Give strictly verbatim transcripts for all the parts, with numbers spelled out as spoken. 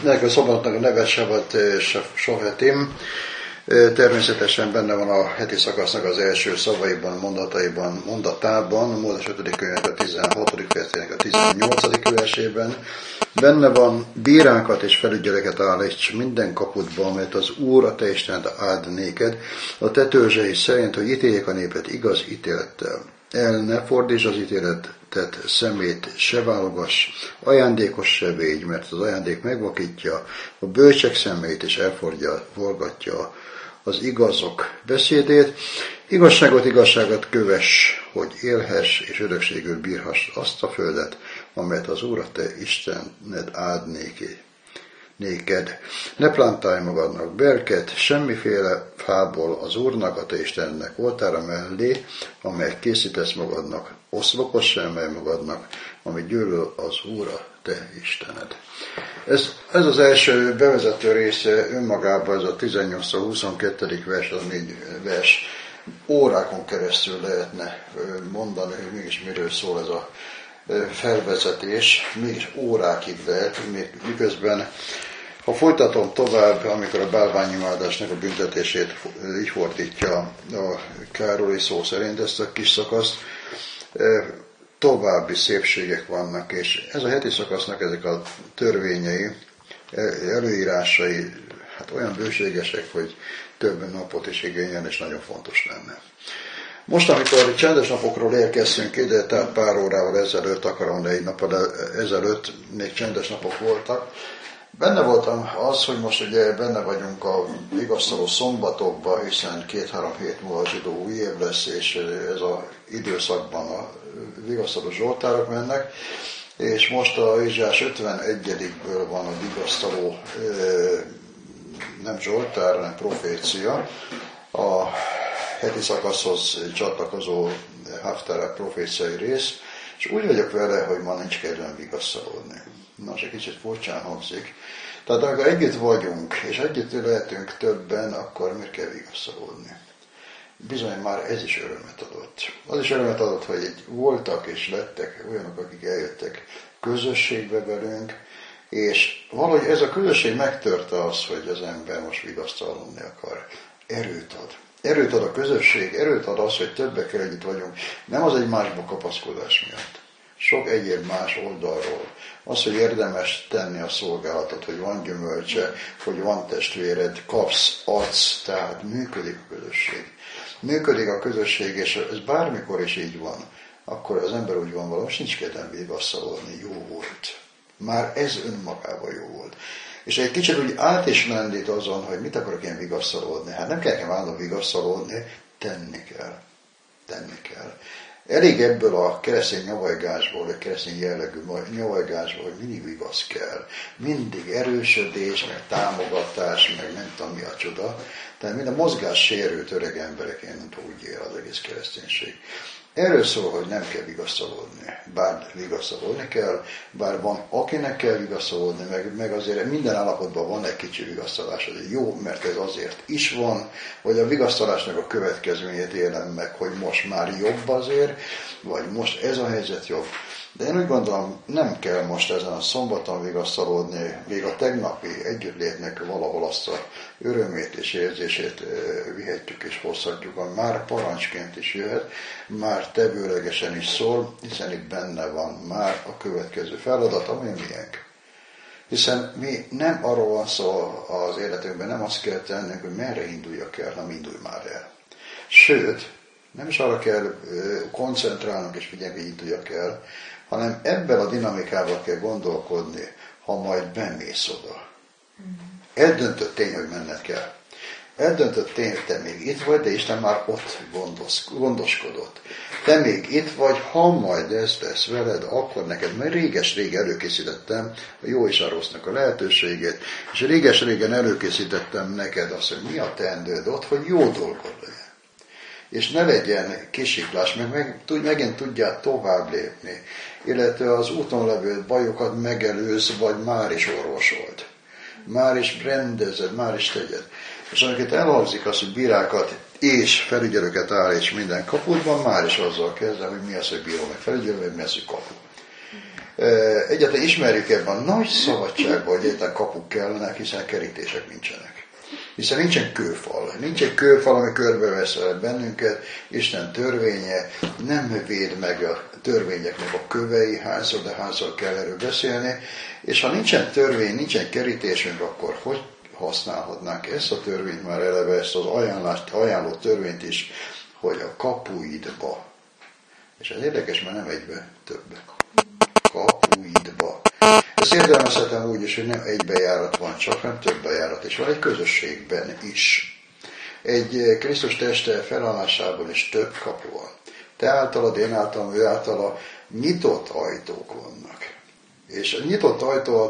ennek a szombatnak a neve Sabbat Sohetim. Természetesen benne van a heti szakasznak az első szavaiban, mondataiban, mondatában, a Mózes ötödik könyvének a tizenhatodik fejezetének a tizennyolcadik versében. Benne van: bírákat és felügyeleket állíts minden kapudba, mert az Úr, a te Istened áld néked, a te törzsei szerint, hogy ítéljék a népet igaz ítélettel. El ne fordítsd az ítéletet szemét, se válogass, ajándékos se védj, mert az ajándék megvakítja a bölcsek szemét, és elforgatja az igazok beszédét. Igazságot, igazságot kövess, hogy élhess és örökségül bírhass azt a földet, amelyet az Úr, a te Istened áld néki, néked. Ne plántálj magadnak berket, semmiféle fából az Úrnak, a te Istennek oltára mellé, amelyet készítesz magadnak, oszlopot sem emelj magadnak, ami gyűlöl az Úr, a te Istened. Ez, ez az első bevezető része önmagában, ez a tizennyolctól huszonkettő vers, az négy vers, órákon keresztül lehetne mondani, hogy mégis miről szól ez a felvezetés, mégis órákig lehet, miközben ha folytatom tovább, amikor a bálványimádásnak a büntetését így fordítja a Károlyi szó szerint ezt a kis szakaszt, további szépségek vannak, és ez a heti szakasznak ezek a törvényei, előírásai, hát olyan bőségesek, hogy több napot is igényel, és nagyon fontos lenne. Most, amikor csendes napokról érkeztünk ide, tehát pár órával ezelőtt, akarom, de egy nappal ezelőtt még csendes napok voltak, benne voltam az, hogy most ugye benne vagyunk a vigasztaló szombatokban, hiszen két-három hét múlva a zsidó új év lesz, és ez az időszakban a vigasztaló zsoltárok mennek, és most a Ézsaiás ötvenegyedikből van a vigasztaló nem zsoltár, hanem profécia, a heti szakaszhoz csatlakozó Haftarah proféciai rész, és úgy vagyok vele, hogy ma nincs kedvem vigasztalódni. Nos, egy kicsit furcsán hangzik. Tehát amikor együtt vagyunk, és együtt lehetünk többen, akkor miért kell vigasztalódni? Bizony már ez is örömet adott. Az is örömet adott, hogy voltak és lettek olyanok, akik eljöttek közösségbe velünk, és valahogy ez a közösség megtörte azt, hogy az ember most vigasztalódni akar. Erőt ad. Erőt ad a közösség, erőt ad az, hogy többekkel együtt vagyunk. Nem az egymásba kapaszkodás miatt. Sok egyéb más oldalról. Az, hogy érdemes tenni a szolgálatot, hogy van gyümölcse, hogy van testvéred, kapsz, adsz, tehát működik a közösség. Működik a közösség, és ez bármikor is így van, akkor az ember úgy van, valahogy nincs kedvem vigasztalódni, jó volt. Már ez önmagában jó volt. És egy kicsit úgy át is lendít azon, hogy mit akarok én vigasztalódni. Hát nem kell nekem állandóan vigasztalódni, tenni kell. Tenni kell. Elég ebből a keresztény nyavajgásból, a keresztény jellegű nyavajgásból, hogy mindig igaz kell. Mindig erősödés, meg támogatás, meg nem tudom mi a csoda. Tehát mind a mozgás sérült öreg embereként úgy él az egész kereszténység. Erről szól, hogy nem kell vigasztalódni, bár vigasztalódni kell, bár van akinek kell vigasztalódni, meg, meg azért minden állapotban van egy kicsi vigasztalás, ez jó, mert ez azért is van, hogy a vigasztalásnak a következményét élem meg, hogy most már jobb azért, vagy most ez a helyzet jobb. De én úgy gondolom, nem kell most ezen a szombaton vigasztalódni, még a tegnapi együttlétnek valahol azt a örömét és érzését vihetjük és hozhatjuk, már parancsként is jöhet, már tevőlegesen is szól, hiszen itt benne van már a következő feladat, ami miénk. Hiszen mi nem arról van szó az életünkben, nem azt kell tennünk, hogy merre induljak el, nem indulj már el. Sőt, nem is arra kell koncentrálnunk és figyelni, hogy induljak el, hanem ebben a dinamikával kell gondolkodni, ha majd bemész oda. Eldöntött tény, hogy menned kell. Eldöntött tény, hogy te még itt vagy, de Isten már ott gondos, gondoskodott. Te még itt vagy, ha majd ez lesz veled, akkor neked, mert réges-rég előkészítettem a jó és a rossznak a lehetőségét, és réges-régen előkészítettem neked azt, hogy mi a teendőd ott, hogy jó dolgod legyen. És ne legyen kisiklás, meg, meg megint tudjál tovább lépni, illetve az úton levő bajokat megelőz, vagy már is orvosold. Már is rendezed, már is tegyed. És amikor elhangzik az, hogy bírákat és felügyelőket áll és minden kapudban, már is azzal kezdem, hogy mi az, hogy bíró meg felügyelő, meg mi az, hogy kapu. Egyáltalán ismerjük ebben a nagy szabadságban, hogy egyáltalán kapuk kellenek, hiszen kerítések nincsenek. Hiszen nincsen kőfal. Nincsen kőfal, ami körbevesz bennünket. Isten törvénye nem véd meg a törvényeknek a kövei, hányszor, de hányszor kell erről beszélni. És ha nincsen törvény, nincsen kerítésünk, akkor hogy használhatnánk ezt a törvényt már eleve, ezt az ajánlást, ajánló törvényt is, hogy a kapuidba. És ez érdekes, mert nem egybe, többbe. Kapuidba. Ezt értelmezhetem úgy is, hogy nem egy bejárat van csak, hanem több bejárat, és van egy közösségben is. Egy Krisztus teste felállásában is több kapu van. Te általad, én általam, ő általa nyitott ajtók vannak. És a nyitott ajtó,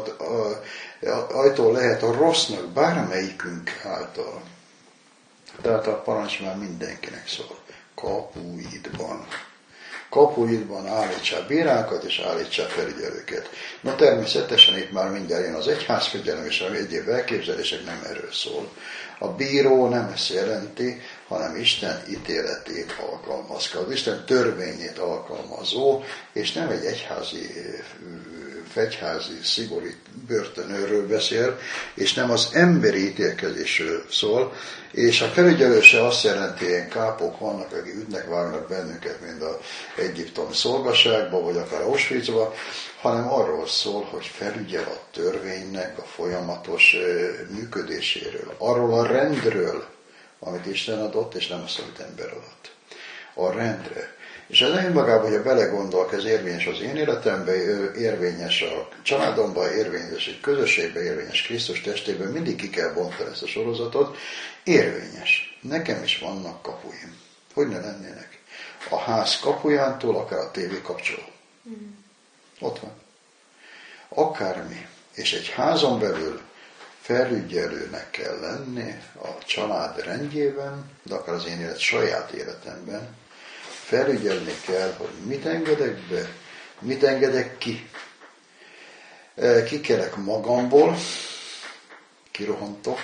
ajtó lehet a rossznak, bármelyikünk által. Tehát a parancs már mindenkinek szól. Kapuidban. Kapuidban állítsál bírákat és állítsál felügyelőket. Na természetesen itt már mindjárt jön az egyházfegyelem és egyéb elképzelések, nem erről szól. A bíró nem ezt jelenti, hanem Isten ítéletét alkalmazkodik, Isten törvényét alkalmazó, és nem egy egyházi, fegyházi, szigorú börtönőről beszél, és nem az emberi ítélkezésről szól, és a felügyelő se azt jelenti, hogy ilyen kápok vannak, akik ütnek, vágnak bennünket, mint az egyiptomi szolgaságba, vagy akár Auschwitzba, hanem arról szól, hogy felügyel a törvénynek a folyamatos működéséről, arról a rendről, amit Isten adott, és nem azt, amit ember adott. A rendre. És ez nem magában, hogyha belegondolok, ez érvényes az én életemben, érvényes a családomban, érvényes egy közösségben, érvényes Krisztus testében, mindig ki kell bontani ezt a sorozatot, érvényes. Nekem is vannak kapuim. Hogy ne lennének? A ház kapujától akár a tévé kapcsoló. Mm. Ott van. Akármi. És egy házon belül felügyelőnek kell lenni a család rendjében, de akár az én élet saját életemben, felügyelni kell, hogy mit engedek be, mit engedek ki. Kikelek magamból, kirohantok,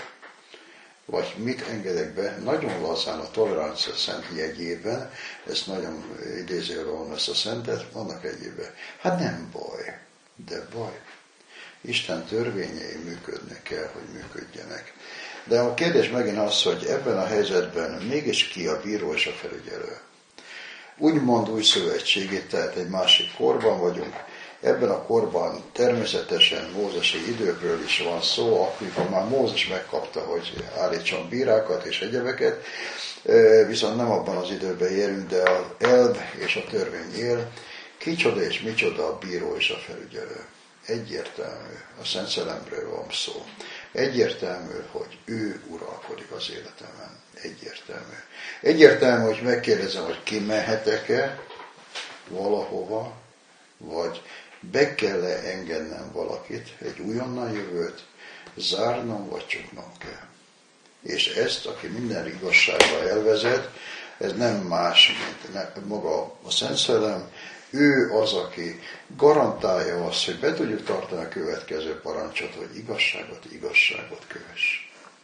vagy mit engedek be, nagyon lazán a tolerancia szent jegyében, ezt nagyon idézőre van ezt a szentet, annak egyében. Hát nem baj, de baj. Isten törvényei működni kell, hogy működjenek. De a kérdés megint az, hogy ebben a helyzetben mégis ki a bíró és a felügyelő. Úgymond új szövetségét, tehát egy másik korban vagyunk. Ebben a korban természetesen mózesi időkről is van szó, amikor már Mózes megkapta, hogy állítson bírákat és egyebeket, viszont nem abban az időben érünk, de az elv és a törvény él. Kicsoda és micsoda a bíró és a felügyelő. Egyértelmű, a Szent Szellemről van szó. Egyértelmű, hogy ő uralkodik az életemen. Egyértelmű. Egyértelmű, hogy megkérdezem, hogy kimehetek-e valahova, vagy be kell-e engednem valakit, egy újonnan jövőt, zárnom vagy csuknom kell. És ezt, aki minden igazságba elvezet, ez nem más, mint maga a Szent Szellem, ő az, aki garantálja azt, hogy be tudjuk tartani a következő parancsot, hogy igazságot, igazságot kövess.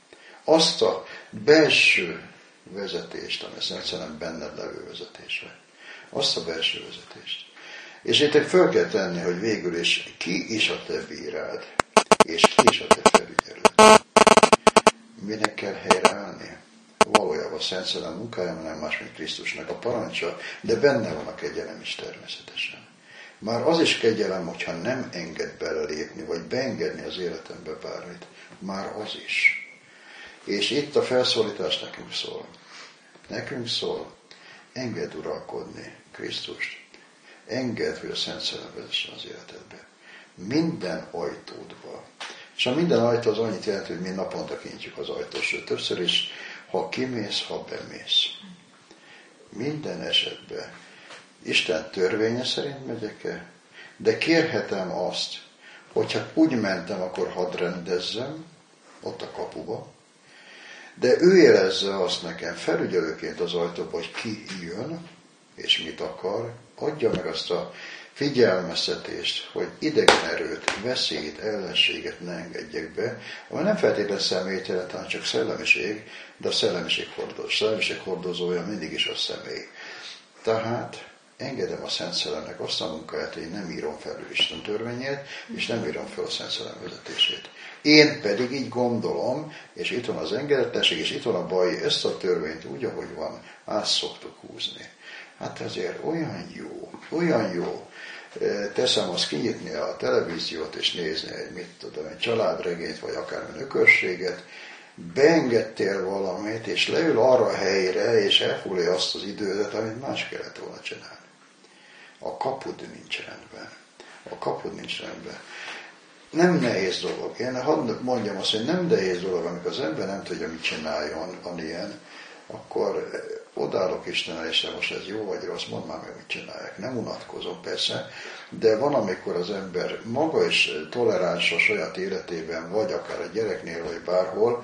Azt a belső vezetést, ami a Szent Szellem benned levő vezetése. Azt a belső vezetést. És itt föl kell tenni, hogy végül is ki is a te bírád, és ki is a te felügyelőd. Minek kell helyreállni? Valójában a Szent Szellem munkája nem más, mint Krisztusnak a parancsa, de benne van a kegyelem is természetesen. Már az is kegyelem, hogyha nem enged belelépni, vagy beengedni az életembe bármit. Már az is. És itt a felszólítás nekünk szól. Nekünk szól, engedd uralkodni Krisztust. Engedd, hogy a Szent Szellem vezessen az életedbe. Minden ajtódba. És a minden ajtó az annyit jelent, hogy mi naponta kintjük az ajtót, sőt többször is, ha kimész, ha bemész. Minden esetben Isten törvénye szerint megyek-e, de kérhetem azt, hogyha úgy mentem, akkor hadd rendezzem, ott a kapuba, de ő érezze azt nekem felügyelőként az ajtóba, hogy ki jön, és mit akar, adja meg azt a figyelmeztetést, hogy idegen erőt, veszélyt, ellenséget ne engedjek be, ami nem feltétlenül személytelen, hanem csak szellemiség, de a szellemiség hordozó. A szellemiség hordozója mindig is a személy. Tehát engedem a Szent Szellemnek azt a munkáját, hogy én nem írom felül Isten törvényét, és nem írom fel a Szent Szellem vezetését. Én pedig így gondolom, és itt van az engedetlenség, és itt van a baj, ezt a törvényt úgy, ahogy van, át szoktuk húzni. Hát azért olyan jó, olyan jó. Teszem azt kinyitni a televíziót, és nézni egy, mit tudom, egy családregényt, vagy akármilyen ökörséget, beengedtél valamit, és leül arra a helyre, és elfoglalja azt az idődet, amit más kellett volna csinálni. A kapud nincs rendben. A kapud nincs rendben. Nem nehéz dolog. Én hadd mondjam azt, hogy nem nehéz dolog, amikor az ember nem tudja, mit csináljon, van ilyen, akkor odállok Istenre, és most ez jó vagy rossz, mondd már meg, mit csinálják. Nem unatkozom persze, de van, amikor az ember maga is toleráns a saját életében, vagy akár a gyereknél, vagy bárhol,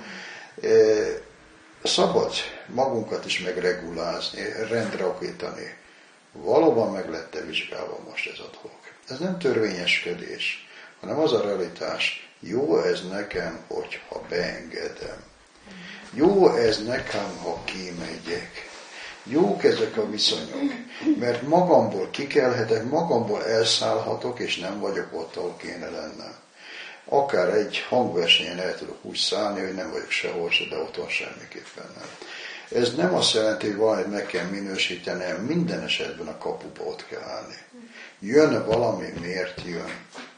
szabad magunkat is megregulázni, rendre okítani. Valóban meg lett-e vizsgálva most ez a dolog. Ez nem törvényeskedés, hanem az a realitás, jó ez nekem, hogyha beengedem. Jó ez nekem, ha kimegyek. Jók ezek a viszonyok, mert magamból kikelhetek, magamból elszállhatok, és nem vagyok ott, ahol kéne lennem. Akár egy hangversenyen el tudok úgy szállni, hogy nem vagyok sehol se, de otthon semmiképpen nem. Ez nem azt jelenti, hogy valamit meg kell minősítenem, minden esetben a kapuba ott kell állni. Jön valami, miért jön?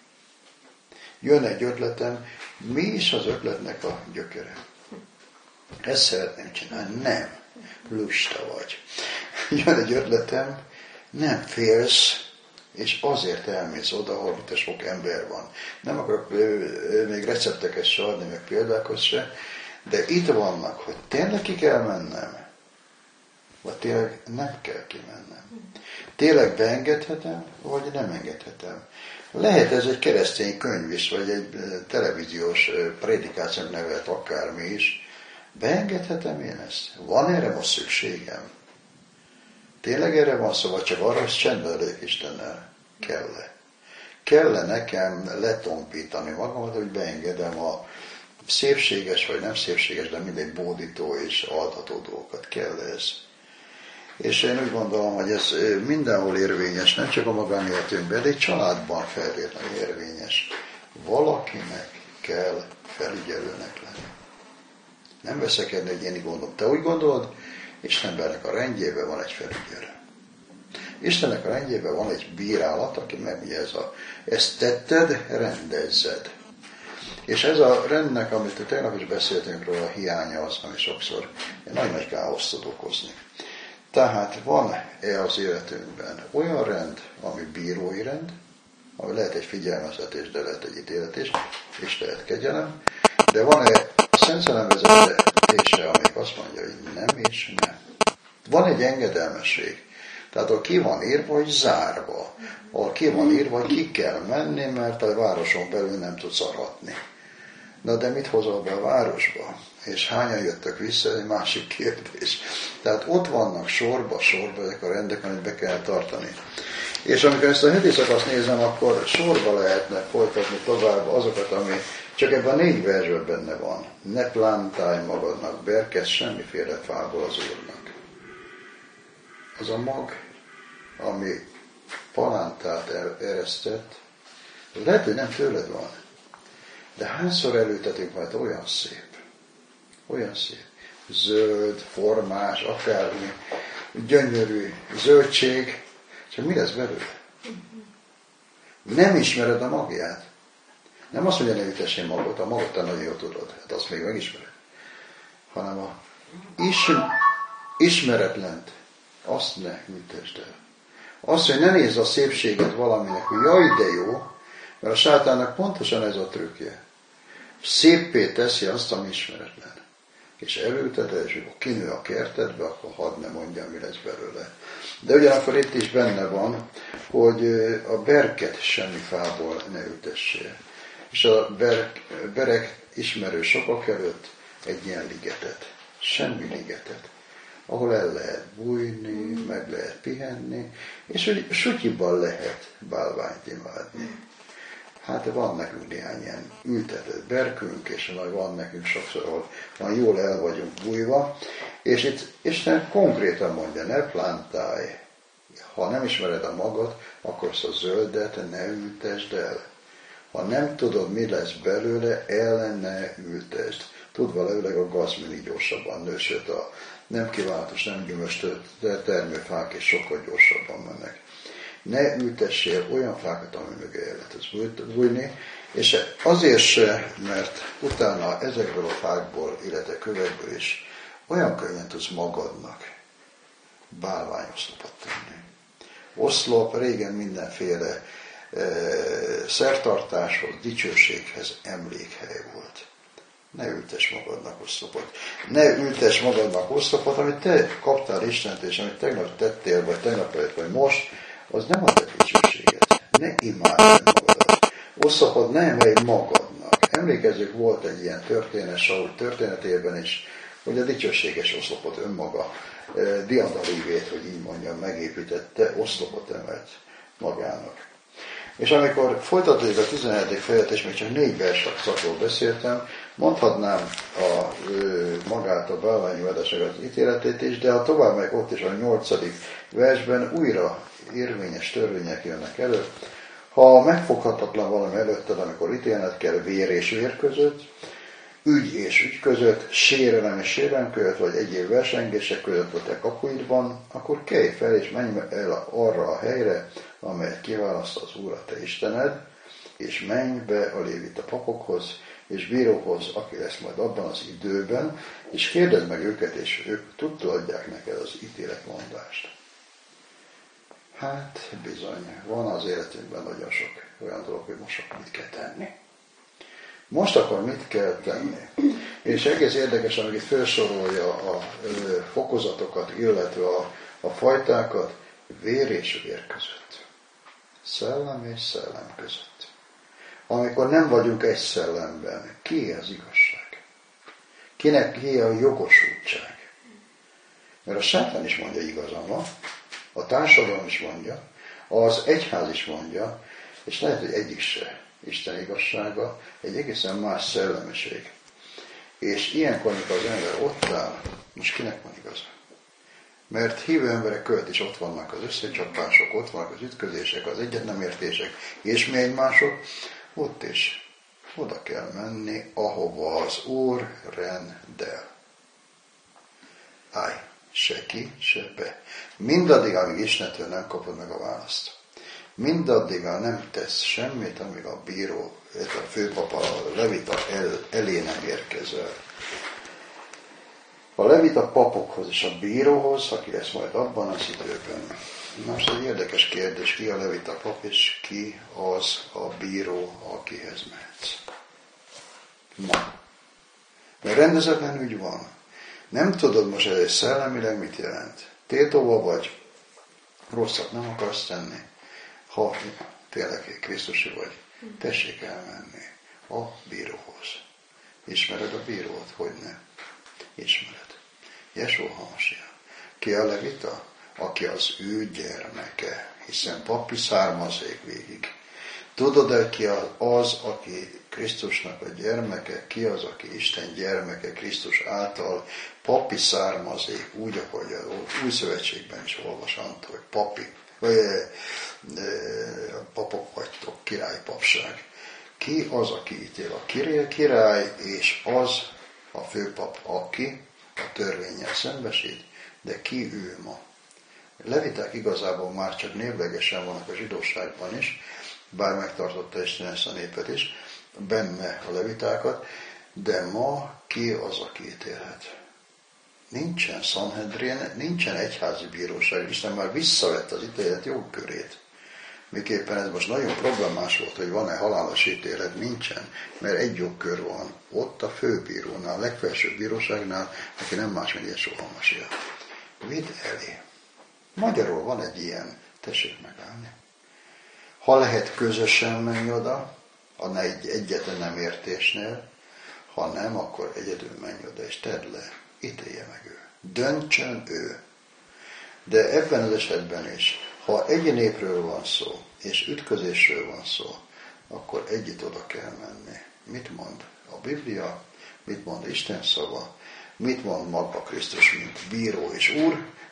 Jön egy ötletem, mi is az ötletnek a gyökere? Ezt szeretném csinálni? Nem. Lusta vagy. Jön egy ötletem, nem félsz, és azért elmész oda, ahol itt sok ember van. Nem akarok még recepteket se adni, meg példákat se, de itt vannak, hogy tényleg ki kell mennem, vagy tényleg nem kell kimennem. Tényleg beengedhetem, vagy nem engedhetem. Lehet ez egy keresztény könyv is, vagy egy televíziós prédikációnak nevelt akármi is. Beengedhetem én ezt? Van erre most szükségem? Tényleg erre van szó, vagy csak arra, hogy csendben legyek Istennel? Kell-e? Kell-e nekem letompítani magamat, hogy beengedem a szépséges, vagy nem szépséges, de mindegy bódító és adható dolgokat? Kell ez? És én úgy gondolom, hogy ez mindenhol érvényes, nem csak a magánéletünkben, de egy családban feltétlenül érvényes. Valakinek kell felügyelőnek lenni. Nem veszekedni, hogy én így gondolom. Te úgy gondolod, Istennek a rendjében van egy felügyelő. Istennek a rendjében van egy bírálat, aki megmondja, ez a, ezt tetted, rendezzed. És ez a rendnek, amit tegnap is beszéltünk róla, a hiánya az, ami sokszor nagyon nagy káoszt tud okozni. Tehát van-e az életünkben olyan rend, ami bírói rend, ami lehet egy figyelmeztetés, de lehet egy ítéletés, és lehet kegyelem, de van-e Szent Szellem vezetése, amik azt mondja, hogy nem és nem. Van egy engedelmesség. Tehát ahol ki van írva, hogy zárva. Ahol ki van írva, hogy ki kell menni, mert a városon belül nem tudsz aratni. Na de mit hozol be a városba? És hányan jöttek vissza, egy másik kérdés. Tehát ott vannak sorba, sorba ezek a rendek, amit be kell tartani. És amikor ezt a heti szakaszt nézem, akkor sorba lehetne folytatni tovább azokat, ami csak ebben a négy versben benne van. Ne plántálj magadnak berket semmiféle fából az Úrnak. Az a mag, ami palántát eresztett, lehet, hogy nem tőled van, de hányszor elültetünk majd olyan szép, olyan szép, zöld, formás, akármi, gyönyörű zöldség, csak mi lesz belőle? Nem ismered a magját. Nem azt mondja, ne ütessél magot, a magot te nagyon jól tudod, hát azt még megismered. Hanem a is, ismeretlent, azt ne ütesd el. Azt, hogy ne nézz a szépséget valaminek, hogy jaj, de jó, mert a sátánnak pontosan ez a trükkje. Széppé teszi azt, ami ismeretlen. És elülteted, és akkor kinő a kertedbe, akkor hadd ne mondjam, mi lesz belőle. De ugyanakkor itt is benne van, hogy a berket semmi fából ne ültessél. És a berek, berek ismerő sokak előtt egy ilyen ligetet. Semmi ligetet. Ahol el lehet bújni, meg lehet pihenni, és hogy sutyiban lehet bálványt imádni. Hát van nekünk néhány ilyen ültetett berkünk, és majd van nekünk sokszor, ahol van jól el vagyunk bújva, és itt Isten konkrétan mondja, ne plántálj ha nem ismered a magad, akkor azt a zöldet ne ültesd el. Ha nem tudod, mi lesz belőle, el ne ültesd. Tudva leőleg a gaz mindig gyorsabban nő, sőt a nem kívánatos, nem gyümölcs termőfák is sokkal gyorsabban mennek. Ne ültessél olyan fákat, ami mögé el lehet bújni, és azért se, mert utána ezekből a fákból, illetve kövekből is olyan könnyen tudsz magadnak bálványoszlopot tenni. Oszlop régen mindenféle e, szertartáshoz, dicsőséghez emlékhely volt. Ne ültess magadnak oszlopot. Ne ültess magadnak oszlopot, amit te kaptál Istentől, és amit tegnap tettél, vagy tegnap előtt, vagy most, az nem a te dicsőséget. Ne imádd magadat. Oszlopot ne emelj magadnak. Emlékezzük, volt egy ilyen történet, Saul történetében is, hogy a dicsőséges oszlopot önmaga, diadalívét, hogy így mondjam, megépítette, oszlopot emelt magának. És amikor folytatódik a tizenhetedik fejezetet, és még csak négy verszakról beszéltem, mondhatnám a, magát a bálványi vedesek az ítéletét is, de ha tovább meg ott is a nyolcadik versben újra érvényes törvények jönnek elő. Ha megfoghatatlan valami előtted, amikor ítélned kell vér és vér között, ügy és ügy között, sérelem és sérelem között, vagy egyéb versengések között a te kapuidban, akkor kelj fel és menj el arra a helyre, amelyet kiválaszt az Úr a te Istened, és menj be a lévita papokhoz, és bíróhoz, aki lesz majd abban az időben, és kérdezd meg őket, és ők tudtul adják neked az ítéletmondást. Hát bizony, van az életünkben nagyon sok olyan dolog, hogy most akkor mit kell tenni. Most akkor mit kell tenni? És egész érdekes, amikor itt felsorolja a ö, fokozatokat, illetve a, a fajtákat, vér és vér között. Szellem és szellem között. Amikor nem vagyunk egy szellemben, ki az igazság? Kinek ki a jogosultság? Mert a sátán is mondja, igazam van, a társadalom is mondja, az egyház is mondja, és lehet, hogy egyik se Isten igazsága, egy egészen más szellemiség. És ilyenkor, amikor az ember ott áll, most kinek van igaza? Mert hívő emberek költ is ott vannak az összecsapások, ott vannak az ütközések, az egyetnemértések, és még mások, ott is oda kell menni, ahova az Úr rendel. Állj, se ki, se be. Mindaddig, amíg Istentől nem kapod meg a választ. Mindaddig, amíg nem tesz semmit, amíg a bíró, a főpapa, a levita el, elé nem érkezel. A levita papokhoz és a bíróhoz, aki lesz majd abban az időben. Most egy érdekes kérdés, ki a levita pap, és ki az a bíró, akihez mehetsz. Ma. Mert rendezetlen ügy van. Nem tudod most ez szellemileg mit jelent. Tétóva vagy, rosszat nem akarsz tenni. Ha tényleg Krisztusi vagy, tessék elmenni a bíróhoz. Ismered a bírót? Hogy ne? Ismered. Jesó Hamasiach. Ki a levita? Aki az ő gyermeke, hiszen papi származék végig. Tudod-e, ki az, aki Krisztusnak a gyermeke, ki az, aki Isten gyermeke Krisztus által, papi származék, úgy, ahogy a Új Szövetségben is olvasant, hogy papi, vagy e, e, papok vagytok, királypapság. Ki az, aki ítél? A király, király, és az a főpap, aki a törvénnyel szembesít, de ki ő ma? Leviták igazából már csak névlegesen vannak a zsidóságban is, bár megtartotta Isten ezt a népet is, benne a levitákat, de ma ki az, aki ítélhet? Nincsen Sanhedrin, nincsen egyházi bíróság, Isten már visszavett az ítélet jogkörét. Miképpen ez most nagyon problémás volt, hogy van-e halálos ítélet, nincsen, mert egy jogkör van, ott a főbírónál, a legfelsőbb bíróságnál, aki nem más, mint Jesó Hamasiach. Vidd elé. Magyarul van egy ilyen, tessék megállni. Ha lehet közösen menj oda, a egy egyetlen nem értésnél, ha nem, akkor egyedül menj oda, és tedd le, ítélje meg ő. Döntsön ő. De ebben az esetben is, ha egy népről van szó, és ütközésről van szó, akkor együtt oda kell menni. Mit mond a Biblia, mit mond Isten szava, mit mond maga Krisztus, mint bíró és úr,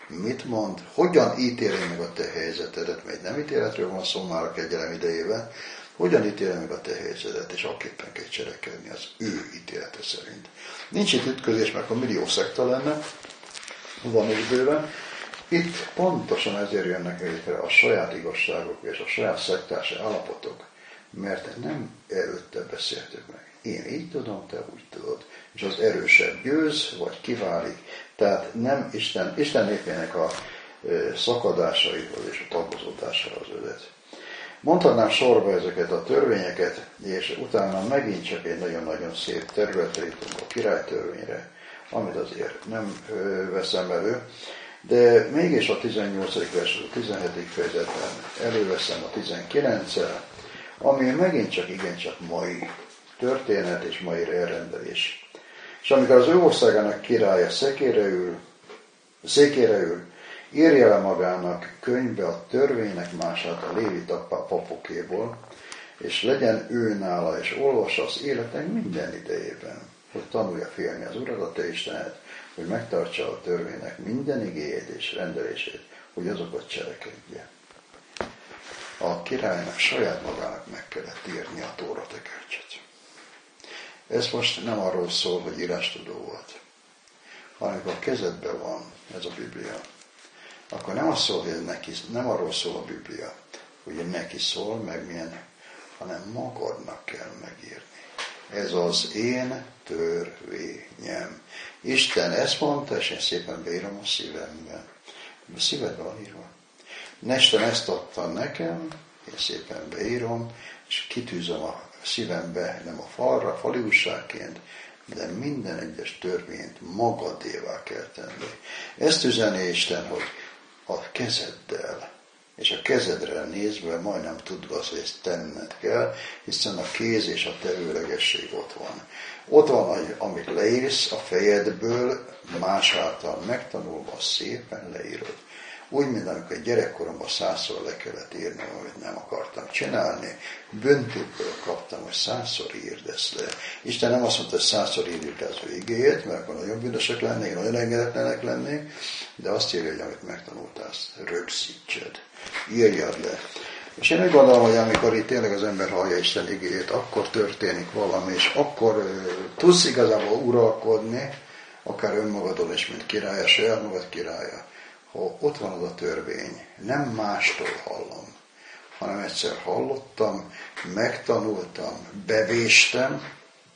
mit mond, hogyan ítéli meg a te helyzetedet, mert nem ítéletről van szó már a kegyelem idejében, hogyan ítéli meg a te helyzetet, és akképpen kell cselekedni az ő ítélete szerint. Nincs itt ütközés, mert a millió szekta lenne, van is bőven. Itt pontosan ezért jönnek létre a saját igazságok és a saját szektási állapotok, mert nem előtte beszéltük meg. Én így tudom, te úgy tudod. És az erősebb győz, vagy kiválik. Tehát nem Isten, Isten népének a szakadásaihoz és a tagozódásához vezet. Mondhatnám sorba ezeket a törvényeket, és utána megint csak egy nagyon-nagyon szép területre jutunk a királytörvényre, amit azért nem veszem elő, de mégis a tizennyolcadik vers, a tizenhetedik fejezetben előveszem a tizenkilenccel, ami megint csak igencsak mai történet és mai elrendelés. És amikor az ő országának királya székére ül, székére ül, írja le magának könyvbe a törvénynek mását a lévita papokéból, és legyen ő nála, és olvassa az életnek minden idejében, hogy tanulja félni az Urat, a te Istenet, hogy megtartsa a törvénynek minden igéjét és rendelését, hogy azokat cselekedje. A királynak saját magának meg kellett írni a Tóra tekercset. Ez most nem arról szól, hogy írástudó volt, hanem amikor a kezedben van ez a Biblia, akkor nem, az szól, hogy neki, nem arról szól a Biblia, hogy neki szól, meg milyen, hanem magadnak kell megírni. Ez az én törvényem. Isten ezt mondta, és én szépen beírom a szívemben. A szívedben van írva. Isten ezt adta nekem, én szépen beírom, és kitűzöm a szívembe, nem a falra, faliúságként, de minden egyes törvényt magadévá kell tenni. Ezt üzeni Isten, hogy a kezeddel, és a kezedre nézve majdnem tudva az, hogy ezt tenned kell, hiszen a kéz és a tevőlegesség ott van. Ott van, amit leírsz a fejedből, más által megtanulva, szépen leírod. Úgy, mint amikor gyerekkoromban százszor le kellett írnom, amit nem akartam csinálni. Böntőből kaptam, hogy százszor írd ezt le. Isten nem azt mondta, hogy százszor írjuk le az ő igéjét, mert akkor nagyon bűnösek lennék, nagyon engedetlenek lennék, de azt írja, hogy amit megtanultál, azt rögzítsed. Írjad le. És én úgy gondolom, hogy amikor itt tényleg az ember hallja Isten igéjét, akkor történik valami, és akkor uh, tudsz igazából uralkodni, akár önmagadon is, mint királya, saját magad királya. Ha ott van az a törvény, nem mástól hallom, hanem egyszer hallottam, megtanultam, bevéstem,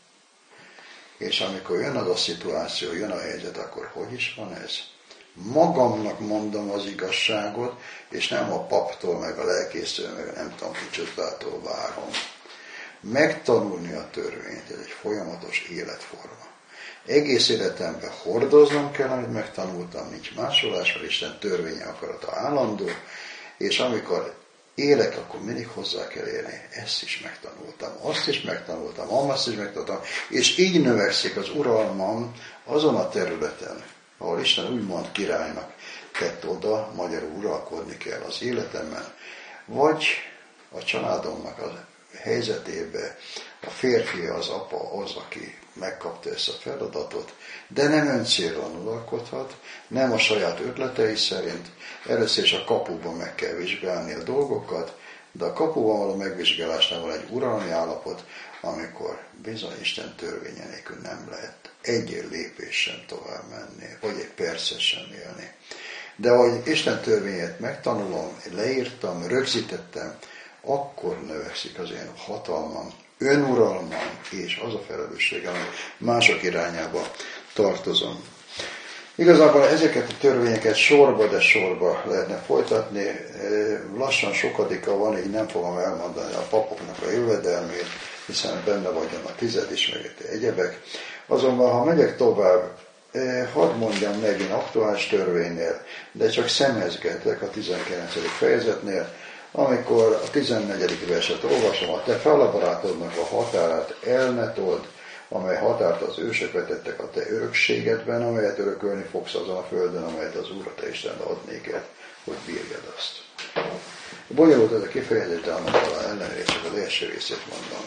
és amikor jön az a szituáció, jön a helyzet, akkor hogy is van ez? Magamnak mondom az igazságot, és nem a paptól, meg a lelkésztől, meg a nem tudom kicsodától várom. Megtanulni a törvényt, ez egy folyamatos életforma. Egész életemben hordoznom kell, amit megtanultam, nincs másolás, mert Isten törvénye akarata állandó, és amikor élek, akkor mindig hozzá kell élni. Ezt is megtanultam, azt is megtanultam, azt is megtanultam, és így növekszik az uralmam azon a területen, ahol Isten úgymond királynak tett oda, magyarul uralkodni kell az életemben, vagy a családomnak a helyzetébe a férfi, az apa az, aki megkapta ezt a feladatot, de nem öncélon uralkodhat, nem a saját ötletei szerint, először is a kapuban meg kell vizsgálni a dolgokat, de a kapuban való megvizsgálásnál van egy uralmi állapot, amikor bizony Isten törvénye nélkül nem lehet egy lépés sem tovább menni, vagy egy percet sem élni. De ahogy Isten törvényét megtanulom, leírtam, rögzítettem, akkor növekszik az én hatalmam, önuralmam és az a felelősségem, hogy mások irányába tartozom. Igazából ezeket a törvényeket sorba, de sorba lehetne folytatni. Lassan sokadika van, így nem fogom elmondani a papoknak a jövedelmét, hiszen benne vagyon a tized is, meg egyebek. Azonban, ha megyek tovább, hadd mondjam megint aktuális törvénynél, de csak szemezgetek a tizenkilencedik fejezetnél, amikor a tizennegyedik verset olvasom, a te felabarátodnak a határát el ne told, amely határt az ősök vetettek a te örökségedben, amelyet örökölni fogsz azon a földön, amelyet az Úr a te Isten ad néked, hogy bírjad azt. Bonyolult ez a kifejezés, de annak ellenére csak az első részét mondom.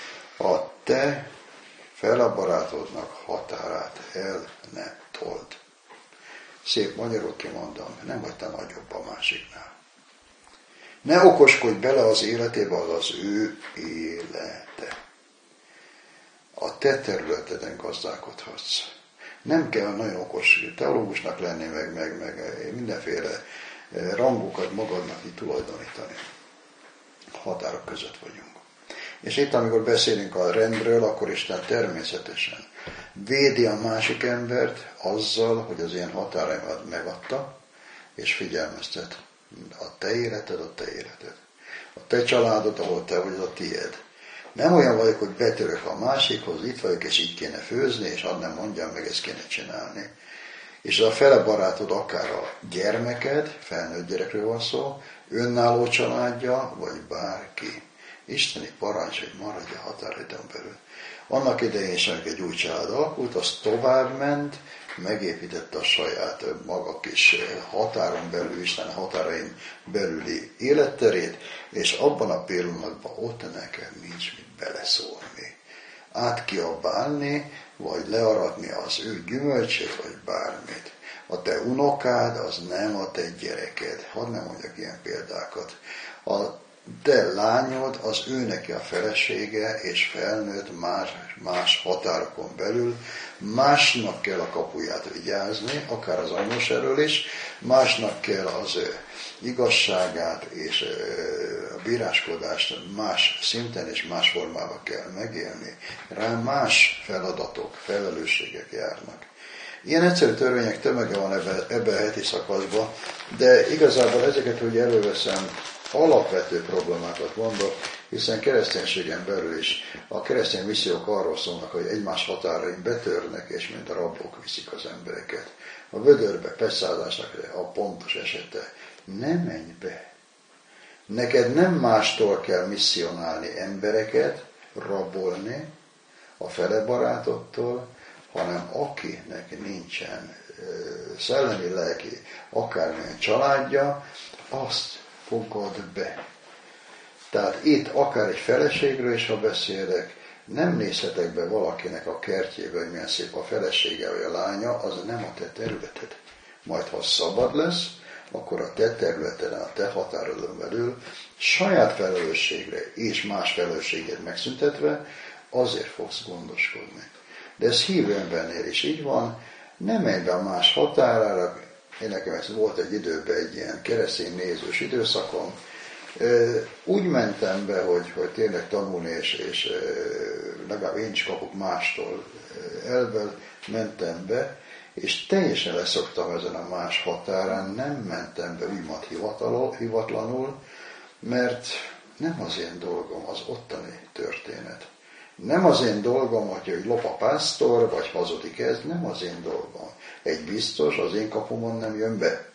A te felabarátodnak határát el ne told. szép magyarul kimondom, nem vagy te nagyobb a másiknál. Ne okoskodj bele az életébe, az az ő élete. A te területeden gazdálkodhatsz. Nem kell nagyon okos teológusnak lenni, meg, meg, meg mindenféle rangokat magadnak így tulajdonítani. Határok között vagyunk. És itt, amikor beszélünk a rendről, akkor Isten természetesen védi a másik embert azzal, hogy az ilyen határaimat megadta, és figyelmeztet. A te életed, a te életed. A te családod, ahol te vagy, a tiéd. Nem olyan vagyok, hogy betörök a másikhoz, itt vagyok, és így kéne főzni, és hadd nem mondjam meg, ezt kéne csinálni. És a fele barátod akár a gyermeked, felnőtt gyerekről van szó, önálló családja, vagy bárki. Isteni parancs, hogy maradj a határidőn belül. Annak idején sem egy új család alakult, az tovább ment, megépítette a saját maga kis határon belül, Isten határain belüli életterét, és abban a pillanatban ott nekem nincs mit beleszólni. Átkiabálni, vagy learatni az ő gyümölcsét, vagy bármit. A te unokád, az nem a te gyereked. Hadd nem mondjak ilyen példákat. A te lányod, az ő neki a felesége, és felnőtt más, más határokon belül, másnak kell a kapuját vigyázni, akár az anyós erről is, másnak kell az igazságát és a bíráskodást más szinten és más formában kell megélni. Rá más feladatok, felelősségek járnak. Ilyen egyszerű törvények tömege van ebben ebbe a heti szakaszban, de igazából ezeket, hogy előveszem, alapvető problémákat mondok, hiszen kereszténységen belül is a keresztény missziók arról szólnak, hogy egymás határain betörnek, és mint a rabok viszik az embereket. A vödörbe, peszállásnak a pontos esete. Ne menj be! Neked nem mástól kell misszionálni embereket, rabolni a fele barátodtól, hanem akinek nincsen szellemi, lelki, akármilyen családja, azt fogad be. Tehát itt akár egy feleségről is, ha beszélek, nem nézhetek be valakinek a kertjébe, hogy milyen szép a felesége vagy a lánya, az nem a te területed. Majd ha szabad lesz, akkor a te területeden, a te határodon belül saját felelősségre és más felelősséget megszüntetve azért fogsz gondoskodni. De ez hívő embernél is így van, nem menj be a más határára. Én nekem ez volt egy időben egy ilyen keresztény nézős időszakom. Úgy mentem be, hogy, hogy tényleg tanulni, és, és legalább én is kapok mástól elvel, mentem be, és teljesen leszoktam ezen a más határán, nem mentem be úgymond hivatlanul, mert nem az én dolgom az ottani történet. Nem az én dolgom, hogy lop a pásztor, vagy hazudik ez, nem az én dolgom. Egy biztos, az én kapumon nem jön be.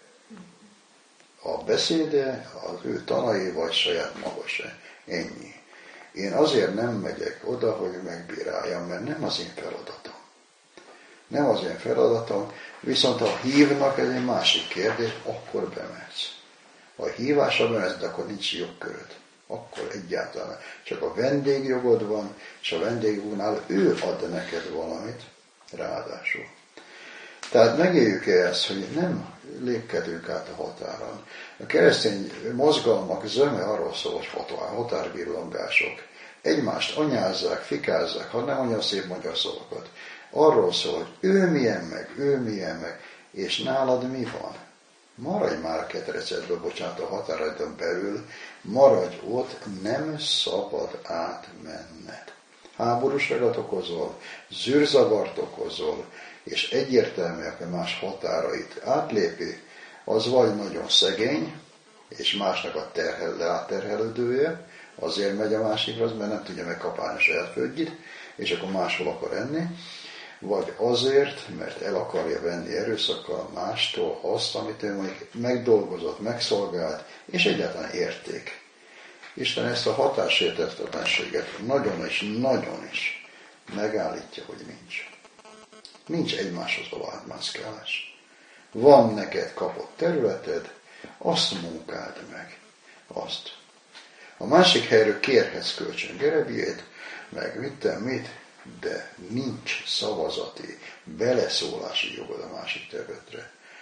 A beszéde, az ő tanai, vagy saját maga se. Ennyi. Én azért nem megyek oda, hogy megbíráljam, mert nem az én feladatom. Nem az én feladatom, viszont ha hívnak, ez egy másik kérdés, akkor bemehetsz. Ha hívásra bemehetsz, de akkor nincs jogköröd. Akkor egyáltalán csak a vendégjogod van, és a vendégjognál ő ad neked valamit, ráadásul. Tehát megéljük ezt, hogy nem lépkedünk át a határon. A keresztény mozgalmak zöme arról szól, hogy határvillangások. Egymást anyázzák, fikázzák, ha nem olyan szép magyar szavakat. Arról szól, hogy ő milyen meg, ő milyen meg, és nálad mi van? Maradj már a ketrecedből, bocsánat, a határaidon belül, maradj ott, nem szabad átmenned. Háborúságot okozol, zűrzavart okozol, és egyértelműek a más határait átlépi, az vagy nagyon szegény, és másnak a terhel, átterhelődője, azért megy a másikra, mert nem tudja megkapálni a saját földjét, és akkor máshol akar enni, vagy azért, mert el akarja venni erőszakkal mástól azt, amit ő mondjuk megdolgozott, megszolgált, és egyáltalán érték. Isten ezt a határsértetlenséget nagyon és nagyon is megállítja, hogy nincs. Nincs egymáshoz való átmászkálás. Van neked kapott területed, azt munkáld meg. Azt. A másik helyről kérhetsz kölcsön gerebjét, meg mit, mit, de nincs szavazati, beleszólási jogod a másik területre.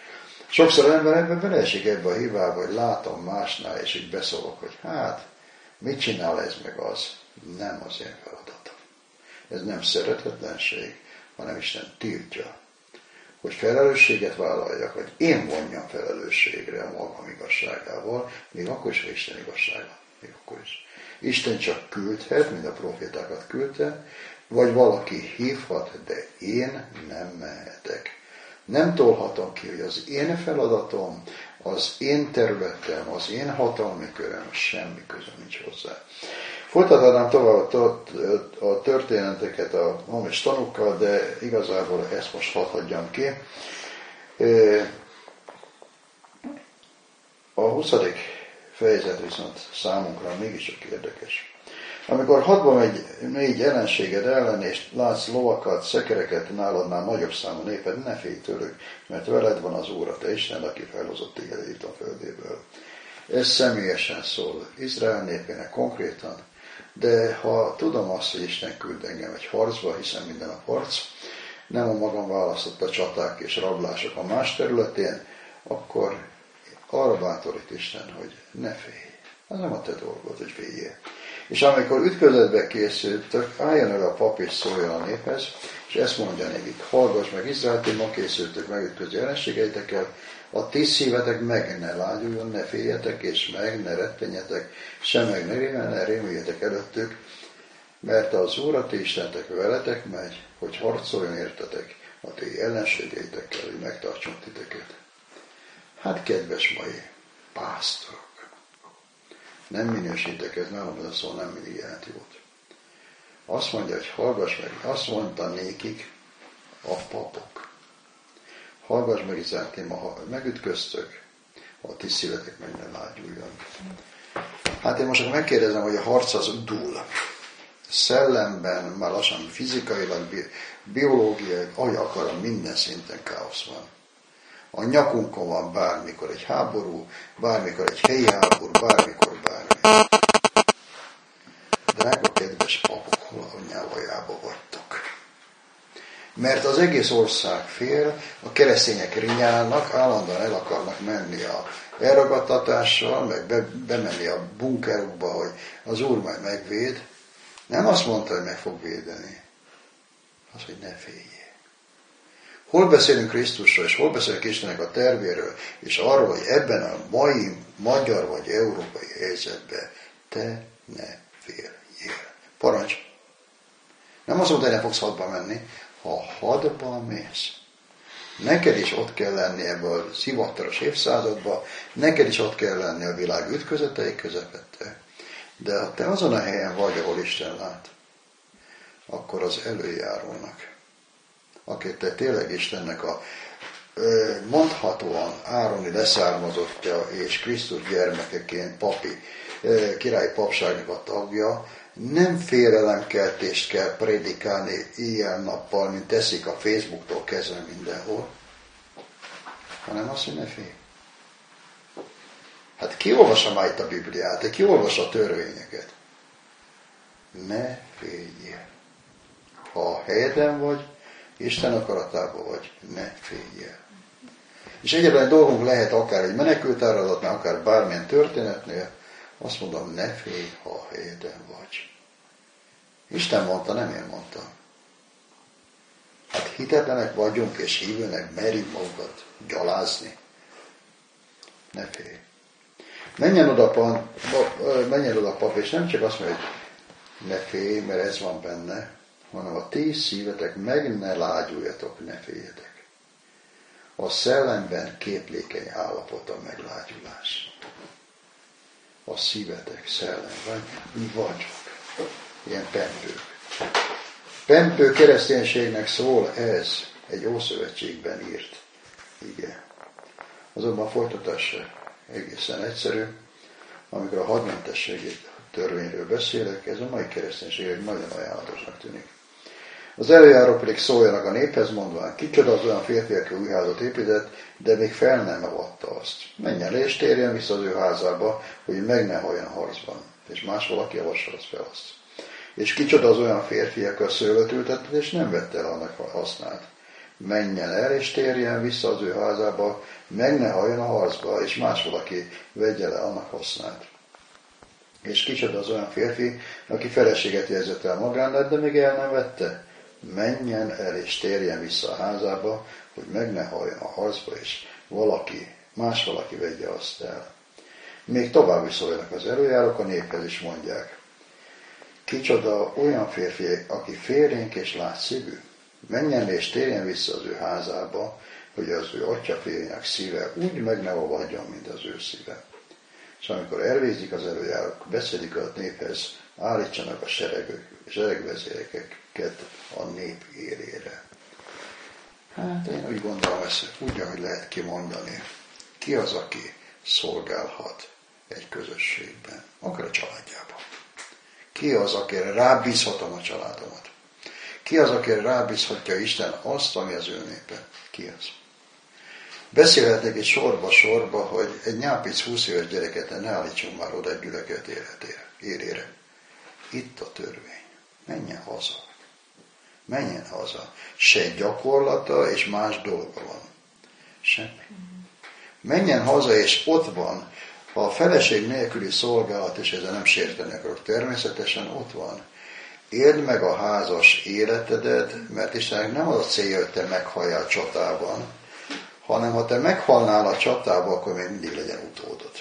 Sokszor ember ebben beleesik ebbe a hibába, hogy látom másnál, és így beszólok, hogy hát, mit csinál ez meg az? Nem az én feladatom. Ez nem szeretetlenség, hanem Isten tiltja, hogy felelősséget vállaljak, hogy én vonjam felelősségre a magam igazságával, még akkor is, ha Isten igazsága. Még akkor is. Isten csak küldhet, mint a profétákat küldte, vagy valaki hívhat, de én nem mehetek. Nem tolhatom ki, hogy az én feladatom, az én területem, az én hatalmi köröm, semmi közöm nincs hozzá. Folytatnám tovább a történeteket a hamis tanúkkal, de igazából ezt most hadd hagyjam ki. A huszadik fejezet viszont számunkra mégiscsak érdekes. Amikor hadba megy négy ellenséged ellen, és látsz lovakat, szekereket, náladnál nagyobb számú néped, ne félj tőlük, mert veled van az Úr, a te Isten, aki felhozott téged Egyiptom földéből. Ez személyesen szól Izrael népének konkrétan, de ha tudom azt, hogy Isten küld engem egy harcba, hiszen minden a harc, nem a magam választott a csaták és rablások a más területén, akkor arra bátorít Isten, hogy ne félj. Az nem a te dolgod, hogy féljél. És amikor ütközetbe készültök, álljon el a pap és szóljon a néphez, és ezt mondja nekik, hallgass meg Izrael, ti ma készültök megütközni ellenségeitekkel, a ti szívetek meg ne lágyuljon, ne féljetek, és meg ne rettenjetek, sem meg ne, ne rémüljetek előttük, mert az Úr a ti Istenetek veletek megy, hogy harcoljon értetek a ti ellenségeitekkel, hogy megtartson titeket. Hát kedves mai pásztorok, nem minősítek, ez nálam ez a szó nem mindig jelent jót. Azt mondja, hogy hallgass meg, azt mondta nékik a papok. Hallgass meg, Izrael, ti ma megütköztök, a ti szívetek meg ne lágyuljon. Hát én most megkérdezem, hogy a harc az dúl. Szellemben, már lassan fizikailag, biológiai, ahogy akarom, minden szinten káosz van. A nyakunkon van bármikor egy háború, bármikor egy helyi háború, bármikor bármi. Drága kedves papok, hol a nyávajába vagytok? Mert az egész ország fél, a keresztények rinyálnak, állandóan el akarnak menni a elragadtatással, meg be, bemenni a bunkerukba, hogy az Úr majd megvéd. Nem azt mondta, hogy meg fog védeni. Az, hogy ne féljél. Hol beszélünk Krisztusról, és hol beszélünk Istennek a tervéről, és arról, hogy ebben a mai magyar vagy európai helyzetben te ne féljél. Parancs! Nem azt mondta, hogy ne fogsz hadba menni, ha hadba mész. Neked is ott kell lenni ebből a szivataros évszázadban, neked is ott kell lenni a világ ütközetei közepette. De ha te azon a helyen vagy, ahol Isten lát, akkor az előjárónak, akit te tényleg Istennek a mondhatóan Ároni leszármazottja és Krisztus gyermekeként papi, királyi papságnak a tagja, nem félelemkeltést kell prédikálni éjjel-nappal, mint teszik a Facebooktól kezdve mindenhol, hanem azt, hogy ne félj. Hát ki olvassa már itt a Bibliát, ki olvassa a törvényeket? Ne féljél. Ha a helyeden vagy, Isten akaratában vagy, ne féljél. És egyébként dolgunk lehet akár egy menekültáradatnál, akár bármilyen történetnél, azt mondom, ne félj, ha a helyeden vagy. Isten mondta, nem én mondtam. Hát hitetlenek vagyunk, és hívőnek merjük magunkat gyalázni. Ne félj. Menjen oda, pap, menjen oda pap, és nem csak azt mondja, hogy ne félj, mert ez van benne, hanem a ti szívetek meg ne lágyuljatok, ne féljetek. A szellemben képlékeny állapot a meglágyulás. A szívetek szellemben, mi vagyunk. Ilyen pempők. Pempő kereszténységnek szól ez, egy Ószövetségben írt. Igen. Azonban folytatása egészen egyszerű. Amikor a hadmentességi törvényről beszélek, ez a mai kereszténység egy nagyon ajánlatosnak tűnik. Az előjáró pedig szóljanak a néphez, mondván, kicsoda az olyan férfi, aki új házat épített, de még fel nem avatta azt. Menjen le és térjen vissza az ő házába, hogy meg ne halljon harcban. És más valaki javasol azt fel azt. És kicsoda az olyan férfi, aki a szőlőt ültetett, és nem vette el annak hasznát. menjen el és térjen vissza az ő házába, meg ne halljon a harcba, és más valaki vegye le annak hasznát. És kicsoda az olyan férfi, aki feleséget jelzett el magánál, de még el nem vette? Menjen el és térjen vissza a házába, hogy meg ne halljon a harcba, és valaki, más valaki vegye azt el. Még tovább is szóljanak az előjárók, a néphez is mondják. Kicsoda olyan férfi, aki félénk és látszívű? Menjen és térjen vissza az ő házába, hogy az ő atyafélének szíve úgy meg ne olvadjon, mint az ő szíve. És amikor elvégzik az előjárók, beszélik a néphez, állítsanak a seregök, seregvezéreket a nép élére. Hát én úgy gondolom, ezt úgy, ahogy lehet kimondani. Ki az, aki szolgálhat egy közösségben, akár a családjában? Ki az, akire rábízhatom a családomat? Ki az, akire rábízhatja Isten azt, ami az ő népe? Ki az? Beszélhetnék egy sorba-sorba, hogy egy nyápic húsz éves gyereket ne állítsunk már oda egy gyülekezet életére, élére. Itt a törvény. Menjen haza. Menjen haza. Se gyakorlata és más dolga van. Semmi. Menjen haza, és ott van. Ha a feleség nélküli szolgálat, és ezzel nem sérteni akarok, természetesen ott van. Éld meg a házas életedet, mert Istennek nem az a célja, hogy te meghalljál csatában, hanem ha te meghalnál a csatában, akkor még mindig legyen utódod.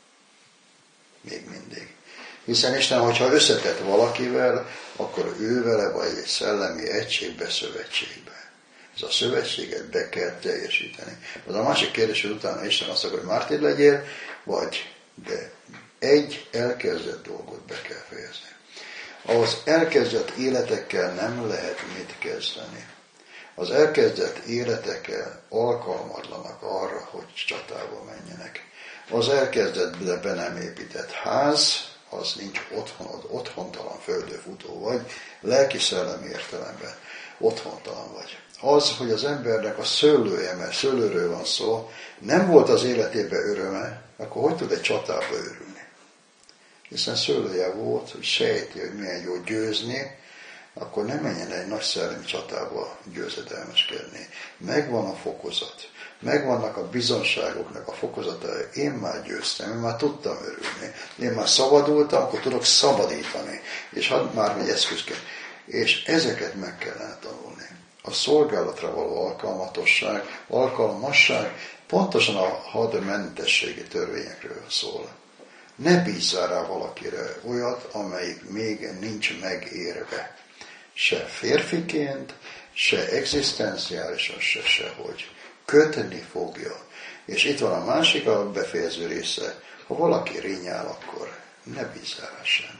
Még mindig. Hiszen Isten, hogyha összetett valakivel, akkor ő vele vagy egy szellemi egységbe, szövetségbe. Ez a szövetséget be kell teljesíteni. Az a másik kérdés, hogy utána Isten azt akar, hogy mártír legyél, vagy de egy elkezdett dolgot be kell fejezni. Az elkezdett életekkel nem lehet mit kezdeni. Az elkezdett életekkel alkalmatlanak arra, hogy csatába menjenek. Az elkezdett, be nem épített ház, az nincs otthonod, otthontalan földön futó vagy, lelki-szellemi értelemben otthontalan vagy. Az, hogy az embernek a szőlője, mert szőlőről van szó, nem volt az életében öröme, akkor hogy tud egy csatába örülni? Hiszen szőlője volt, hogy sejti, hogy milyen jó győzni, akkor nem menjen egy nagy szellemi csatába győzedelmeskedni. Megvan a fokozat. Megvannak a bizonságoknak a fokozatai. Én már győztem, én már tudtam örülni. Én már szabadultam, akkor tudok szabadítani. És hadd már egy eszközként. És ezeket meg kellene tanulni. A szolgálatra való alkalmatosság, alkalmasság pontosan a hadmentességi törvényekről szól. Ne bízzál rá valakire olyat, amelyik még nincs megérve. Se férfiként, se egzisztenciálisan, se sehogy. Kötni fogja. És itt van a másik, a befejező része. Ha valaki rinyál, akkor ne bízzál rá semmit.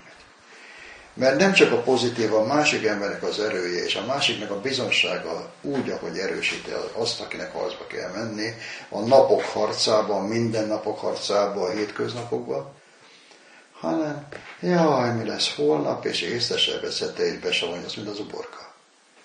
Mert nem csak a pozitív, a másik embernek az erője, és a másiknak a bizonsága úgy, ahogy erősíti azt, akinek harcba kell menni, a napok harcában, minden napok harcában, a hétköznapokban, hanem, jaj, mi lesz holnap, és észre se veszed, te egy besavanyodsz, mint az uborka.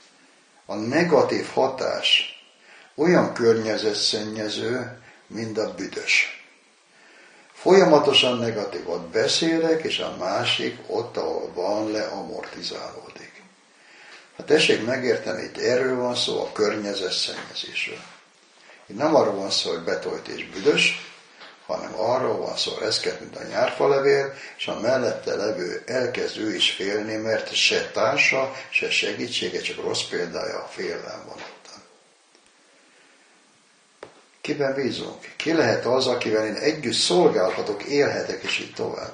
A negatív hatás olyan környezetszennyező, mint a büdös. Folyamatosan negatívat beszélek, és a másik ott, ahol van, leamortizálódik. Hát tessék megérteni, itt erről van szó, a környezetszennyezésről. Itt nem arról van szó, hogy betolt és büdös, hanem arról van szó, reszket, mint a nyárfalevél, és a mellette levő elkezd ő is félni, mert se társa, se segítsége, csak rossz példája, a félelem van ott. Kiben bízunk? Ki lehet az, akivel én együtt szolgálhatok, élhetek, és így tovább?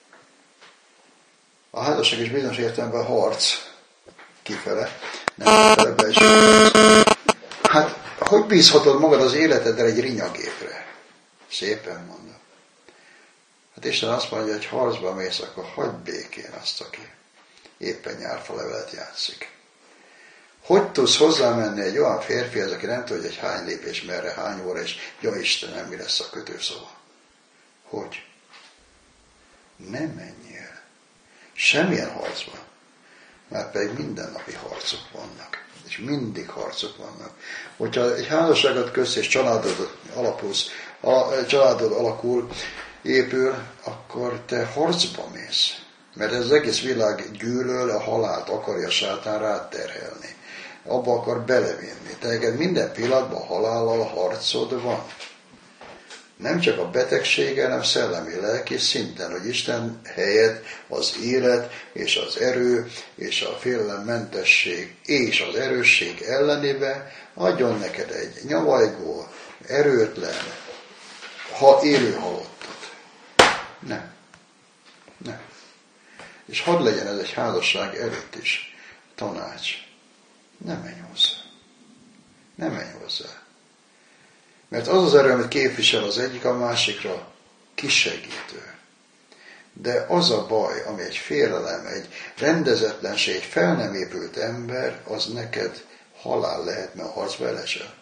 A házasság is bizonyos értelemben harc kifele, nem kifele is. Hát, hogy bízhatod magad az életeddel egy rinyagépre? Szépen mondom. Hát Isten azt mondja, hogy harcba mész, akkor hagyd békén azt, aki éppen nyárfalevelet játszik. Hogy tudsz hozzámenni egy olyan férfihez, aki nem tudja, hogy hány lépés, merre, hány óra, és ja Istenem, mi lesz a kötőszava? Hogy? Nem menjél. Semmilyen harcban. Mert pedig mindennapi harcok vannak. És mindig harcok vannak. Hogyha egy házasságot kötsz, és családod alapulsz, a családod alakul, épül, akkor te harcba mész. Mert ez az egész világ gyűlöl, a halált akarja sátán ráterhelni. abba akar belevinni. Tehát minden pillanatban halállal harcod van. Nem csak a betegséggel, hanem szellemi, lelki szinten, hogy Isten helyett az élet és az erő és a félelemmentesség és az erősség ellenébe adjon neked egy nyavajgó, erőtlen, ha élő halottat. Nem. Nem. És hadd legyen ez egy házasság előtt is tanács. Nem menj hozzá. Nem menj hozzá. Mert az az erő, amit képvisel az egyik, a másikra kisegítő. De az a baj, ami egy félelem, egy rendezetlenség, egy fel nem épült ember, az neked halál lehet, mert a harcba elesel.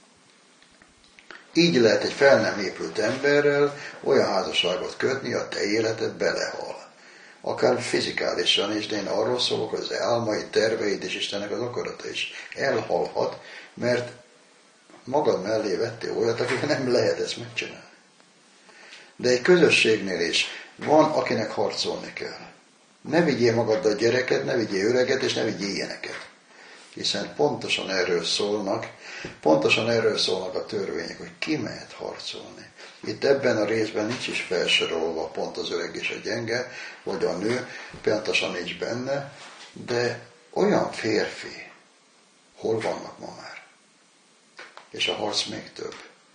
Így lehet egy fel nem épült emberrel olyan házasságot kötni, a te életed belehal. Akár fizikálisan is, de én arról szólok, hogy az álmaid, terveid és Istennek az akarata is elhalhat, mert magad mellé vettél olyat, akivel nem lehet ezt megcsinálni. De egy közösségnél is van, akinek harcolni kell. Ne vigyél magaddal gyereket, ne vigyél öreget, és ne vigyél ilyeneket. Hiszen pontosan erről szólnak, pontosan erről szólnak a törvények, hogy ki mehet harcolni. Itt ebben a részben nincs is felsorolva pont az öreg és a gyenge, vagy a nő, pontosan nincs benne, de olyan férfi, hol vannak ma már? És a harc még több.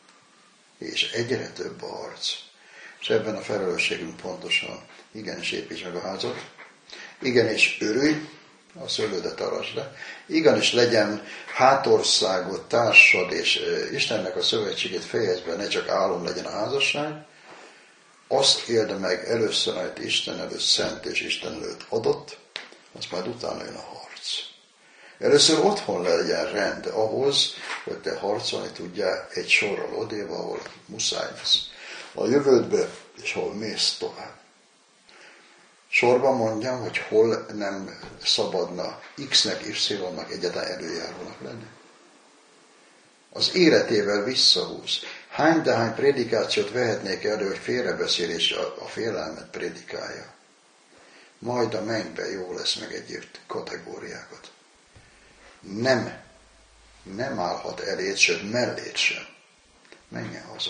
És egyre több a harc. És ebben a felelősségünk pontosan, igenis építs meg a házat, igenis örülj, a szőlődet arasd le, igenis legyen hátországot, társad, és Istennek a szövetségét fejezd be, ne csak álom legyen a házasság, azt éld meg először, amit Isten előtt szent és Isten előtt adott, az majd utána jön a harc. Először otthon legyen rend ahhoz, hogy te harcolni tudjál egy sorral odébb, ahol muszáj lesz. A jövődbe, és hol mész tovább. Sorban mondjam, hogy hol nem szabadna X-nek, Y-nak egyáltalán előjárónak lenni. Az életével visszahúz. Hány de hány prédikációt vehetnék elő, hogy félrebeszél és a, a félelmet prédikálja. Majd a mennyben jó lesz, meg egyéb kategóriákat. Nem, nem állhat eléd, sőt mellét sem. Menjen haza.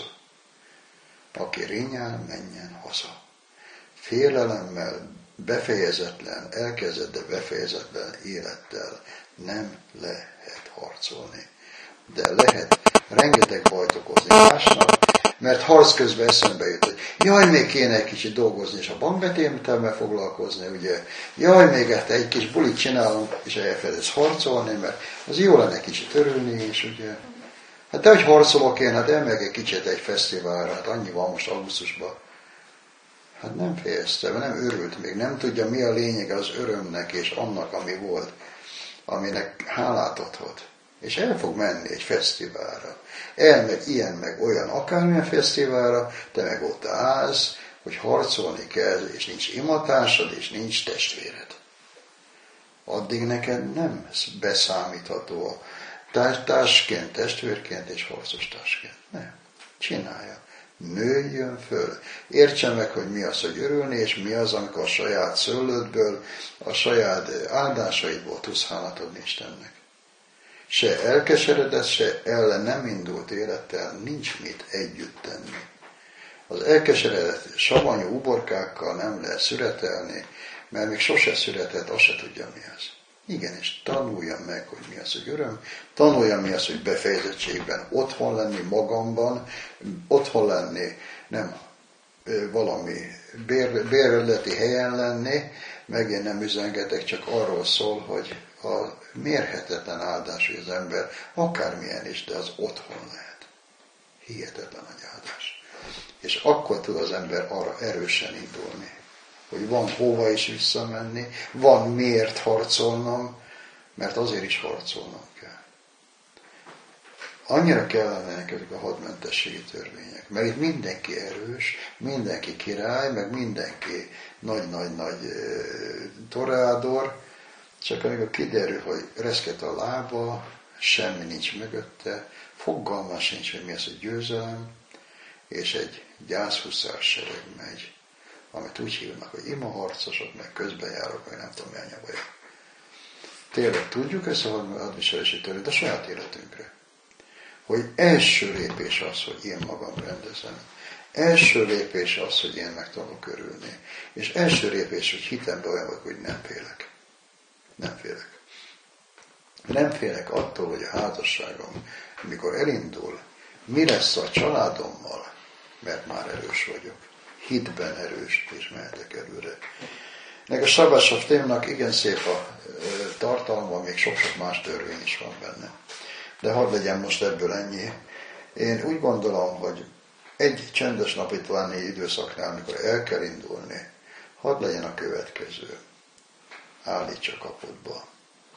Aki rinyál, menjen haza. Félelemmel, befejezetlen, elkezdett, de befejezetlen élettel nem lehet harcolni. De lehet rengeteg bajt okozni másnak, mert harc közben eszembe jut, hogy jaj, még kéne egy kicsit dolgozni, és a bankbetétemmel foglalkozni, ugye, jaj, még ezt egy kis bulit csinálunk, és elfelejtesz harcolni, mert az jó lenne kicsit örülni, és ugye, hát de hogy harcolok én, hát elmegyek egy kicsit egy fesztiválra, hát annyi van most augusztusban. Hát nem fejezte, nem örült még, nem tudja, mi a lényege az örömnek és annak, ami volt, aminek hálát adhat. És el fog menni egy fesztiválra. Elmegy ilyen meg olyan akármilyen fesztiválra, te meg ott állsz, hogy harcolni kell, és nincs imatársad, és nincs testvéred. Addig neked nem beszámítható a társként, testvérként és harcos társként. Nem. Csinálja. Nőjön föl. Értse meg, hogy mi az, hogy örülni, és mi az, amikor a saját szőlődből, a saját áldásaidból tudsz hálát adni Istennek. Se elkeseredett, se ellen nem indult élettel, nincs mit együtt tenni. Az elkeseredett savanyú uborkákkal nem lehet szüretelni, mert még sose született, azt se tudja, mi az. Igenis, tanulja meg, hogy mi az, hogy öröm, tanulja, mi az, hogy befejezettségben otthon lenni magamban, otthon lenni, nem valami bér, bérleti helyen lenni, meg én nem üzengetek, csak arról szól, hogy a mérhetetlen áldás, hogy az ember akármilyen is, de az otthon lehet. Hihetetlen nagy áldás. És akkor tud az ember arra erősen indulni, hogy van hova is visszamenni, van miért harcolnom, mert azért is harcolnom kell. Annyira kellene nekünk a hadmentességi törvények, mert itt mindenki erős, mindenki király, meg mindenki nagy-nagy-nagy torádor, csak amikor kiderül, hogy reszket a lába, semmi nincs mögötte, fogalma sincs, hogy mi az, hogy győzelem, és egy gyászhuszár sereg megy, amit úgy hívnak, hogy imaharcosok, meg közben járok, meg nem tudom, mi anyag vagyok. tényleg tudjuk ezt a hadviselési törvényt a saját életünkre. Hogy első lépés az, hogy én magam rendezem. Első lépés az, hogy én meg tudok örülni. És első lépés, hogy hitemben olyan vagyok, hogy nem félek. Nem félek. Nem félek attól, hogy a házasságom, amikor elindul, mi lesz a családommal, mert már erős vagyok. Hitben erős, és mehetek előre. Nek a Szabadság témának igen szép a tartalma, még sok-sok más törvény is van benne. De hadd legyen most ebből ennyi. Én úgy gondolom, hogy egy csendes napítváni időszaknál, amikor el kell indulni, hadd legyen a következő. Állíts a kapudba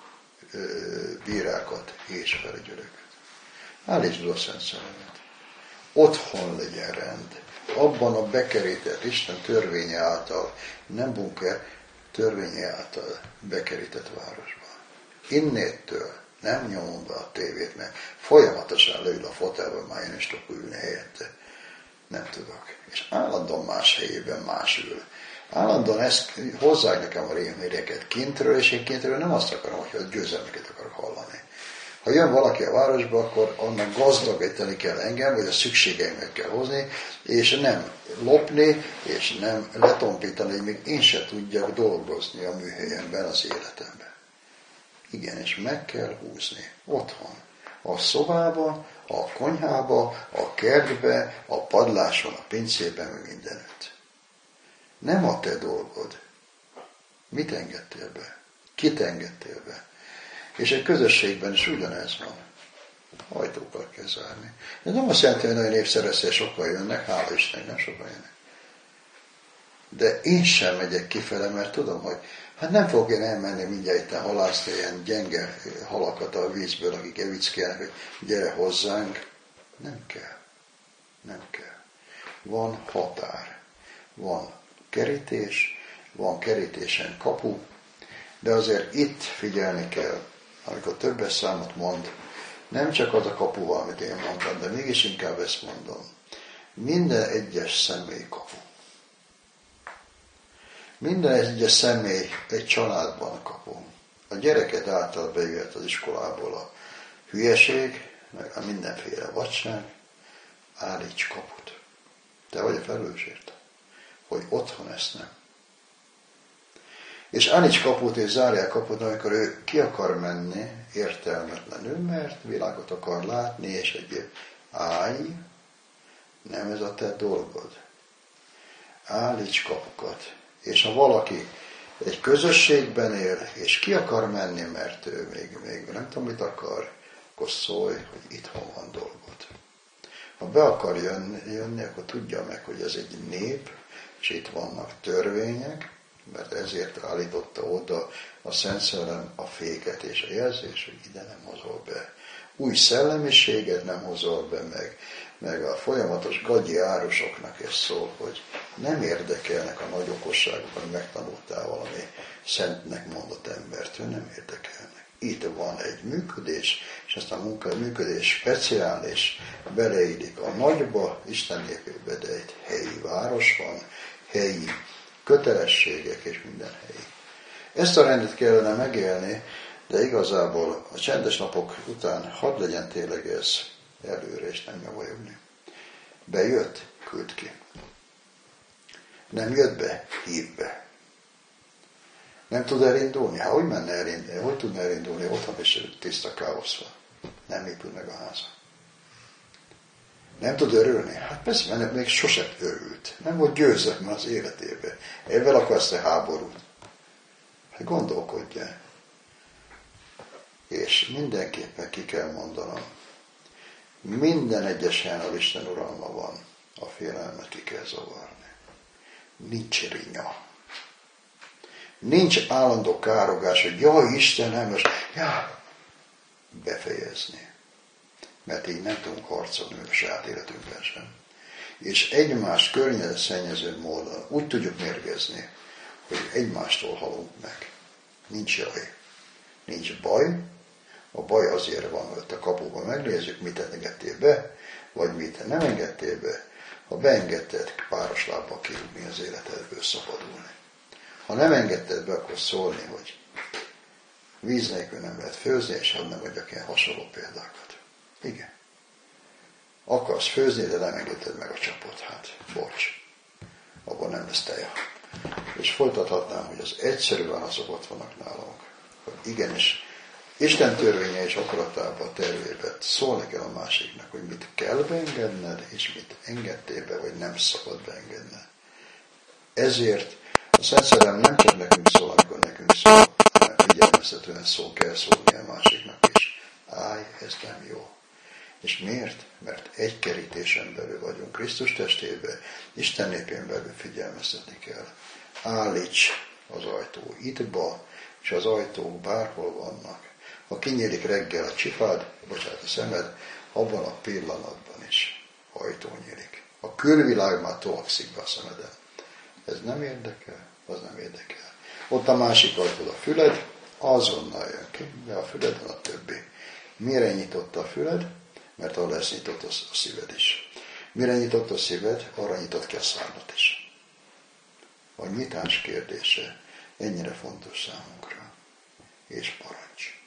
bírákat és felügyelőket. Állítsd a Szent Szellemet. Otthon legyen rend. Abban a bekerített Isten törvénye által, nem bunker, törvénye által bekerített városban. Innéttől nem nyomom be a tévét, mert folyamatosan leül a fotelben, már én is tudok ülni helyette. Nem tudok. És állandóan más helyében más ül. Állandóan ezt hozzák nekem a rémhíreket kintről, és én kintről nem azt akarom, hogy a győzelmeket akarok hallani. Ha jön valaki a városba, akkor annak gazdagítani kell engem, vagy a szükségeimet kell hozni, és nem lopni, és nem letompítani, hogy még én se tudjak dolgozni a műhelyemben, az életemben. Igen, és meg kell húzni. Otthon. A szobába, a konyhába, a kertbe, a padláson, a pincében, meg mindenütt. Nem a te dolgod. Mit engedtél be? Kit engedtél be? És egy közösségben is ugyanez van. Ajtókat kell zárni. Ez nem azt jelenti, hogy nagyon népszerűen sokkal jönnek, hála Istennek, nem sokan jönnek. De én sem megyek kifele, mert tudom, hogy hát nem fogok én elmenni mindjárt itt halászni ilyen gyenge halakat a vízből, akik evickelnek, hogy gyere hozzánk. Nem kell. Nem kell. Van határ. Van kerítés, van kerítésen kapu, de azért itt figyelni kell, amikor többes számot mond, nem csak az a kapu, amit én mondtam, de mégis inkább ezt mondom. Minden egyes személy kapu. Minden egyes személy egy családban kapu. A gyereket által bejöhet az iskolából a hülyeség, meg a mindenféle vadság, állíts kaput. Te vagy a felelős érte, hogy otthon ezt nem. És állíts kaput és zárjál kaput, amikor ő ki akar menni értelmetlenül, mert világot akar látni, és egyéb. Állj, nem ez a te dolgod. Állíts kapukat. És ha valaki egy közösségben él, és ki akar menni, mert ő még, még nem tudom, mit akar, akkor szólj, hogy itthon van dolgod. Ha be akar jönni, jönni, akkor tudja meg, hogy ez egy nép, és itt vannak törvények, mert ezért állította oda a Szent Szellem a féket és a jelzés, hogy ide nem hozol be. Új szellemiséget nem hozol be, meg, meg a folyamatos gagyi árusoknak ez szól, hogy nem érdekelnek a nagy okosságok, hogy megtanultál valami szentnek mondott embert, ő nem érdekelnek. Itt van egy működés, és ezt a munka, működés speciális, beleillik a nagyba, Isten népébe, de egy helyi város van, helyi kötelességek és minden helyi. Ezt a rendet kellene megélni, de igazából a csendes napok után hadd legyen tényleg ez előre, és nem megvajogni. Bejött, küld ki. Nem jött be, hív be. Nem tud elindulni? Hát hogy menne elindulni? Hogy tudna elindulni? Otthon is tiszta káosz van. Nem épül meg a háza. Nem tud örülni? Hát persze, mert még sosem örült. Nem volt győzelme az életében. Ezzel akarsz te háborút. Hát gondolkodjál. És mindenképpen ki kell mondanom, minden egyes helyen, ahol Isten uralma van, a félelmet ki kell zavarni. Nincs rinya. Nincs állandó károgás, hogy jaj, Istenem, most já, befejezni. Mert így nem tudunk harcolni a saját életünkben sem. És egymást környezetszennyező módon úgy tudjuk mérgezni, hogy egymástól halunk meg. Nincs jaj. Nincs baj. A baj azért van, hogy a kapuban megnézzük, mit engedtél be, vagy mit nem engedtél be. Ha beengedted, páros lábbal kirúgni az életedből, szabadulni. Ha nem engedted be, akkor szólni, hogy Víz nélkül nem lehet főzni, és hadd nem adjak ilyen hasonló példákat. Igen. Akarsz főzni, de nem engedted meg a csapot. Hát, bocs. Abban nem lesz teja. És folytathatnám, hogy az egyszerű válaszok ott vannak nálunk. Hogy igenis, Isten törvénye és akaratában, a tervében szólni kell a másiknak, hogy mit kell beengedned, és mit engedtél be, vagy nem szabad beengedned. Ezért a Szent Szellem nem csak nekünk szól, amikor nekünk szól, hanem figyelmeztetően szól, kell szólni a másiknak is. Állj, ez nem jó. És miért? Mert egy kerítésen belül vagyunk, Krisztus testében, Isten népén belül figyelmeztetni kell. Állíts az ajtó ittba, és az ajtók bárhol vannak. Ha kinyílik reggel a csipád, bocsánat, a szemed, abban a pillanatban is ajtó nyílik. A külvilág már tolakszik be a szemeden. Ez nem érdekel, az nem érdekel. Ott a másik ajtó a füled, azonnal jön ki, de a füleden a többi. Mire nyitott a füled? Mert arra lesz nyitott a szíved is. Mire nyitott a szíved, arra nyitott ki a szárnat is. A nyitás kérdése ennyire fontos számunkra. És parancs.